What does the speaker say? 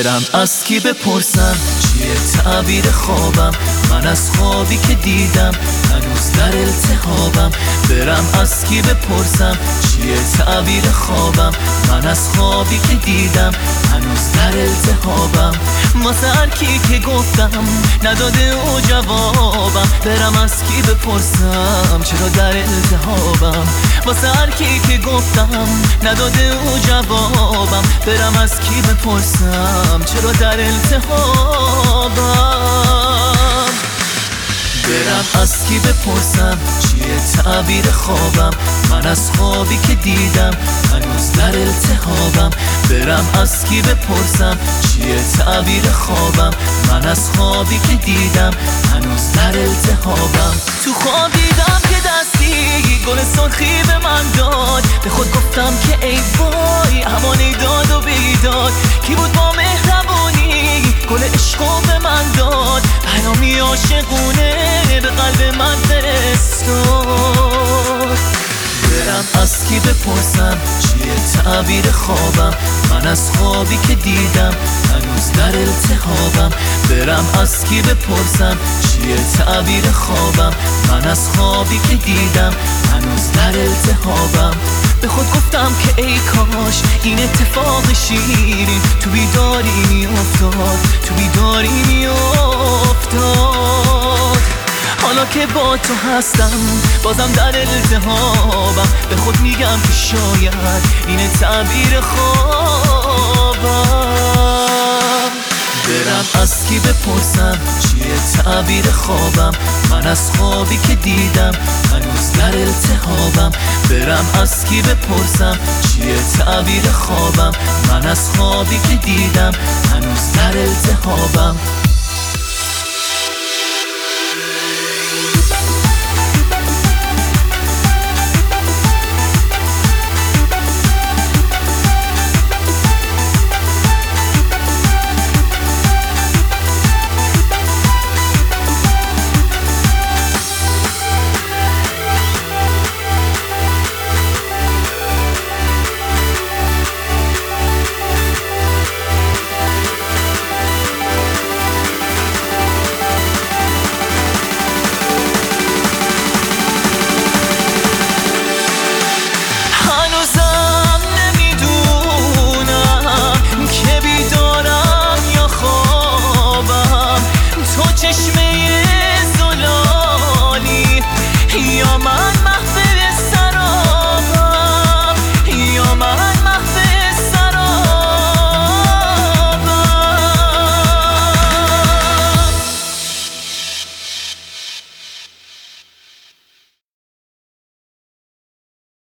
برم از کی بپرسم چیه تعبیر خوابم؟ من از خوابی که دیدم هنوز در التهابم. برم از کی بپرسم چیه تعبیر خوابم؟ من از خوابی که دیدم هنوز در التهابم. واسه هر کی که گفتم نداده او جوابم. برم از کی بپرسم چرا در التهابم؟ واسه هر کی که گفتم نداده او جوابم. برم از کی بپرسم چرا در التهابم؟ برم از کی بپرسم چیه تعبیر خوابم؟ من از خوابی که دیدم هنوز در التهابم. برم از کی بپرسم چیه تعبیر خوابم؟ من از خوابی که دیدم هنوز در التهابم. تو خواب دیدم که دستی گل سرخی به من داد. به خود گفتم که ای وای امانی داد و بیداد. کی بود با مهربونی گل عشقو به من داد؟ پیامی عاشقونه به قلب من فرستاد. برم از کی بپرسم چیه تعبیر خوابم؟ من از خوابی که دیدم هنوز در التهابم. برم از کی بپرسم چیه تعبیر خوابم؟ من از خوابی که دیدم هنوز در التهابم. به خود گفتم که ای کاش این اتفاق شیرین تو بیداری می افتاد، تو بیداری می افتاد. حالا که با تو هستم بازم در التهابم. به خود میگم که شاید این تعبیر خوابم. برم از کی بپرسم چیه تعبیر خوابم؟ من از خوابی که دیدم هنوز در التهابم. برم از کی بپرسم چیه تعبیر خوابم؟ من از خوابی که دیدم هنوز در التهابم.